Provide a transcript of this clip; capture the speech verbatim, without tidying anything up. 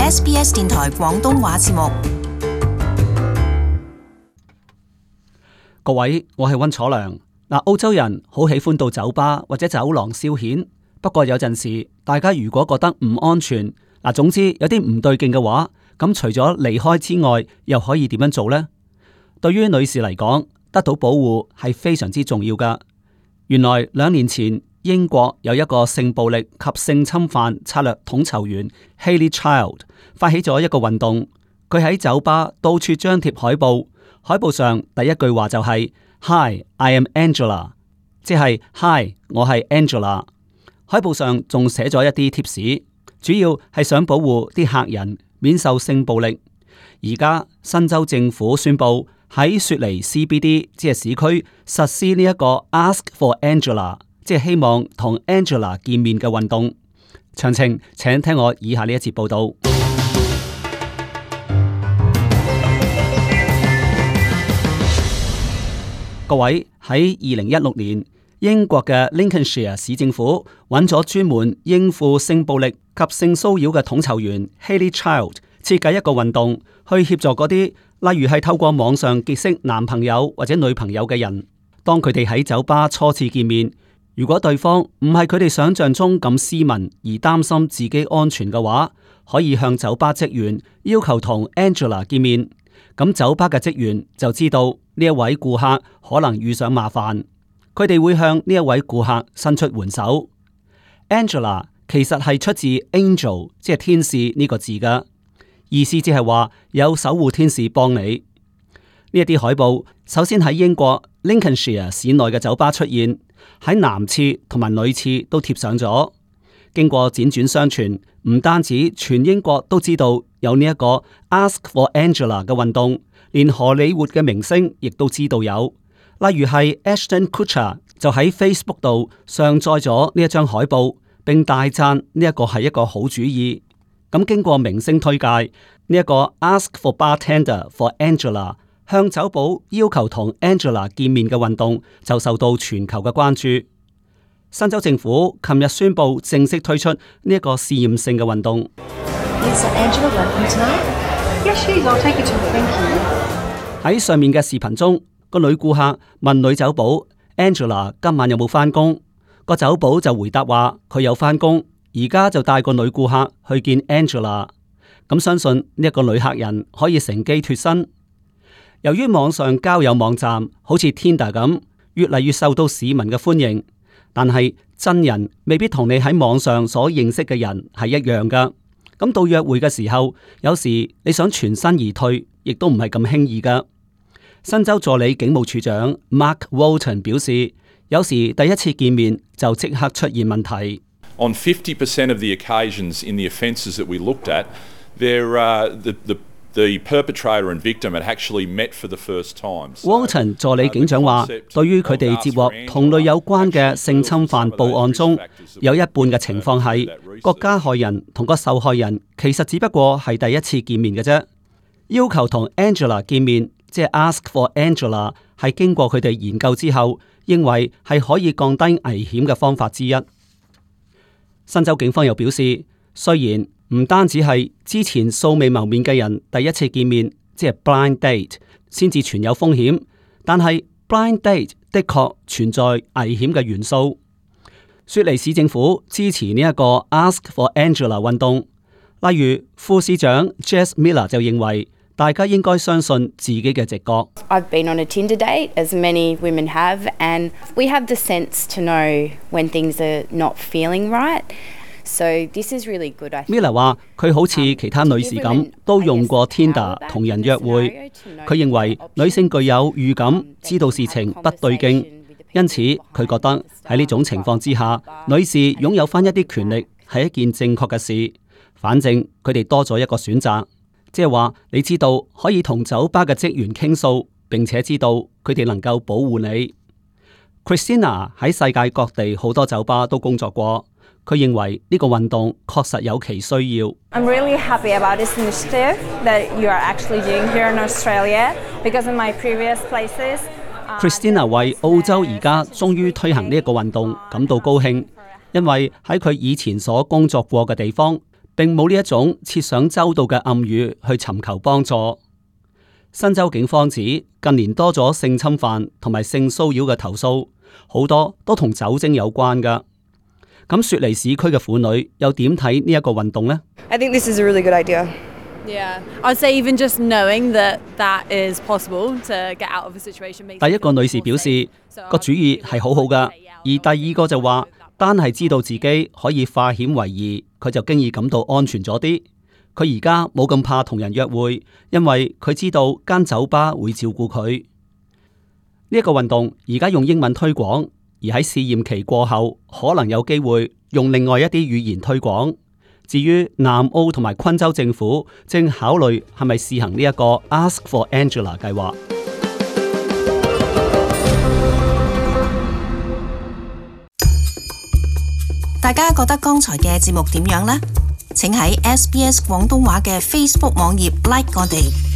S B S 電台廣東話節目。 各位，我係溫楚良。嗱，澳洲人好喜歡到酒吧或者走廊消遣，不過有陣時大家如果覺得唔安全，嗱，總之有啲唔對勁嘅話，咁除咗離開之外，又可以點樣做呢？對於女士嚟講，得到保護係非常之重要噶。原來兩年前，英國有一個性暴力及性侵犯策略統籌員 Haley Child 發起咗一個運動，佢喺酒吧到處張貼海報，海報上第一句話就係 Hi, I am Angela， 即係 Hi， 我係 Angela。海報上仲寫咗一啲貼士，主要係想保護啲客人免受性暴力。而家新州政府宣布喺雪梨 C B D 即係市區實施呢一個 Ask for Angela， 即係希望同 Angela 見面嘅運動。詳情請聽我以下呢一節報道。各位，喺二零一六年，英國嘅 Lincolnshire 市政府揾咗專門應付性暴力及性騷擾嘅統籌員 Haley Child 設計一個運動，去協助嗰啲例如係透過網上結識男朋友或者女朋友嘅人。當佢哋喺酒吧初次見面，如果對方唔係佢哋想象中咁斯文而擔心自己安全嘅話，可以向酒吧職員要求同 Angela 見面。咁酒吧嘅職員就知道呢一位顧客可能遇上麻煩，佢哋會向呢一位顧客伸出援手。Angela 其實係出自 Angel， 即係天使呢個字嘅意思，即係話有守護天使幫你。呢一啲海報首先喺英國 Lincolnshire 市內嘅酒吧出現，喺男廁同埋女廁都貼上咗。經過輾轉相傳，唔單止全英國都知道有呢一個 Ask for Angela 嘅運動，連荷里活嘅明星亦都知道有。例如係 Ashton Kutcher 就喺 Facebook 度上載咗呢一張海報，並大讚呢一個係一個好主意。咁經過明星推介，呢一個 Ask for Bartender for Angela 向酒保要求同 Angela 見面嘅運動就受到全球嘅關注。新州政府琴日宣布正式推出呢一個試驗性嘅運動。喺上面嘅視頻中，個女顧客問女酒保 Angela 今晚有冇返工，個酒保就回答話佢有返工，而家就帶個女顧客去見 Angela。咁相信呢一個女客人可以乘機脫身。由於網上交友網站好似 Tinder 咁，越嚟越受到市民嘅歡迎。但係真人未必同你喺網上所認識嘅人係一樣噶，咁到約會嘅時候，有時你想全身而退，亦都唔係咁輕易噶。新州助理警務處長 Mark Walton 表示，有時第一次見面就即刻出現問題。 On fifty percent of the occasions in the offences that we looked at, there, uh, the, the The perpetrator and victim had actually met for the first time. Walton 助理警長話，對於佢哋接獲同類有關嘅性侵犯報案中，有一半嘅情況係個加害人同個受害人其實只不過係第一次見面嘅啫。要求同 Angela 見面，即係 Ask for Angela， 係經過佢哋研究之後，認為係可以降低危險嘅方法之一。新州警方又表示，雖然唔單止係之前素未謀面嘅人第一次見面，即係 blind date 先至存有風險，但係 blind date 的確存在危險嘅元素。雪梨市政府支持呢一個 Ask for Angela 運動，例如副市長 Jess Miller 就認為大家應該相信自己嘅直覺。 I've been on a Tinder date, as many women have, and we have the sense to know when things are not feeling right. So this is really good. Miller 話佢好似其他女士咁，都用過 Tinder 同人約會。佢認為女性具有預感，知道事情不對勁，因此佢覺得喺呢種情況之下，女士擁有翻一啲權力係一件正確嘅事。反正佢哋多咗一個選擇，即係話你知道可以同酒吧嘅職員傾訴，並且知道佢哋能夠保護你。Christina 喺世界各地好多酒吧都工作過。佢認為呢個運動確實有其需要。 I'm really happy about this initiative that you are actually doing here in Australia, because in my previous places。Christina 為澳洲而家終於推行呢一個運動感到高興，因為喺佢以前所工作過嘅地方， 並冇呢一種設想周到嘅暗語去尋求幫助。新州警方指近年多咗性侵犯同埋性騷擾嘅投訴，好多都同酒精有關㗎。咁雪梨市區嘅婦女又點睇呢一個運動呢？ I think this is a really good idea. Yeah, I'd say even just knowing that that is possible to get out of a situation makes. 第一個女士表示個主意係好好㗎，而第二個就話單係知道自己可以化險為夷，佢就經已感到安全咗啲。佢而家冇咁怕同人約會，因為佢知道間酒吧會照顧佢。呢一個運動而家用英文推廣，而喺試驗期過後，可能有機會用另外一啲語言推廣。至於南澳同埋昆州政府正考慮係咪試行呢一個 Ask for Angela 計劃。 大家覺得剛才嘅節目點樣呢？請喺 S B S 廣東話嘅 Facebook 網頁 like 我哋。